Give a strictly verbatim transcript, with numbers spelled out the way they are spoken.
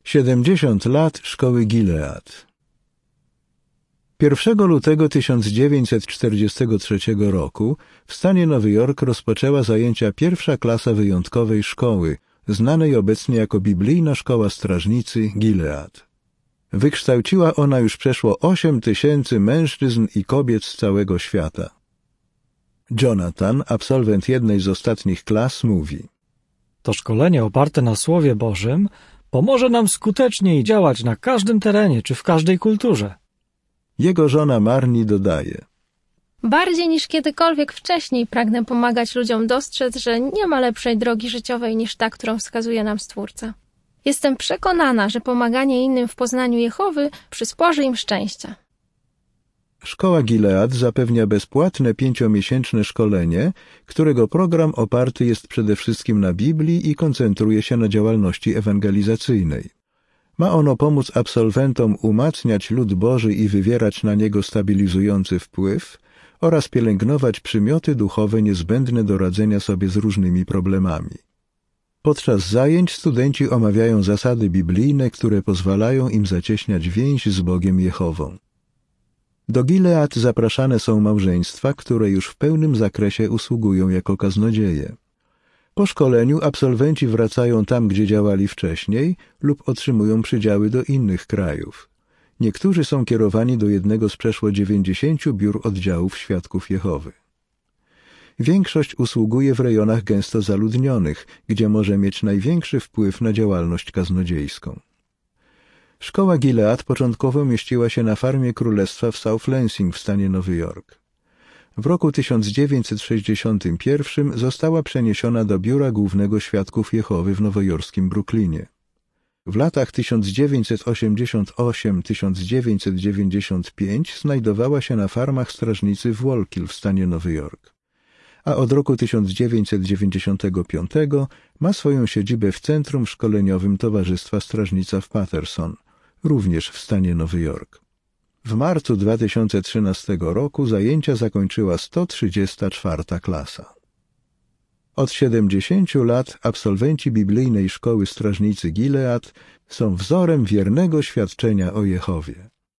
siedemdziesiąt lat Szkoły Gilead. pierwszego lutego tysiąc dziewięćset czterdziestego trzeciego roku w stanie Nowy Jork rozpoczęła zajęcia pierwsza klasa wyjątkowej szkoły, znanej obecnie jako Biblijna Szkoła Strażnicy Gilead. Wykształciła ona już przeszło osiem tysięcy mężczyzn i kobiet z całego świata. Jonathan, absolwent jednej z ostatnich klas, mówi: To szkolenie oparte na Słowie Bożym pomoże nam skuteczniej działać na każdym terenie czy w każdej kulturze. Jego żona Marni dodaje: Bardziej niż kiedykolwiek wcześniej pragnę pomagać ludziom dostrzec, że nie ma lepszej drogi życiowej niż ta, którą wskazuje nam Stwórca. Jestem przekonana, że pomaganie innym w poznaniu Jehowy przysporzy im szczęścia. Szkoła Gilead zapewnia bezpłatne pięciomiesięczne szkolenie, którego program oparty jest przede wszystkim na Biblii i koncentruje się na działalności ewangelizacyjnej. Ma ono pomóc absolwentom umacniać lud Boży i wywierać na niego stabilizujący wpływ oraz pielęgnować przymioty duchowe niezbędne do radzenia sobie z różnymi problemami. Podczas zajęć studenci omawiają zasady biblijne, które pozwalają im zacieśniać więź z Bogiem Jehową. Do Gilead zapraszane są małżeństwa, które już w pełnym zakresie usługują jako kaznodzieje. Po szkoleniu absolwenci wracają tam, gdzie działali wcześniej, lub otrzymują przydziały do innych krajów. Niektórzy są kierowani do jednego z przeszło dziewięćdziesięciu biur oddziałów Świadków Jehowy. Większość usługuje w rejonach gęsto zaludnionych, gdzie może mieć największy wpływ na działalność kaznodziejską. Szkoła Gilead początkowo mieściła się na farmie królestwa w South Lansing w stanie Nowy Jork. W roku tysiąc dziewięćset sześćdziesiątym pierwszym została przeniesiona do Biura Głównego Świadków Jehowy w nowojorskim Brooklynie. W latach tysiąc dziewięćset osiemdziesiątym ósmym do tysiąc dziewięćset dziewięćdziesiątego piątego znajdowała się na farmach strażnicy w Wallkill w stanie Nowy Jork, a od roku tysiąc dziewięćset dziewięćdziesiątego piątego ma swoją siedzibę w Centrum Szkoleniowym Towarzystwa Strażnica w Patterson, również w stanie Nowy Jork. W marcu dwa tysiące trzynastego roku zajęcia zakończyła sto trzydziesta czwarta klasa. Od siedemdziesięciu lat absolwenci Biblijnej Szkoły Strażnicy Gilead są wzorem wiernego świadczenia o Jehowie.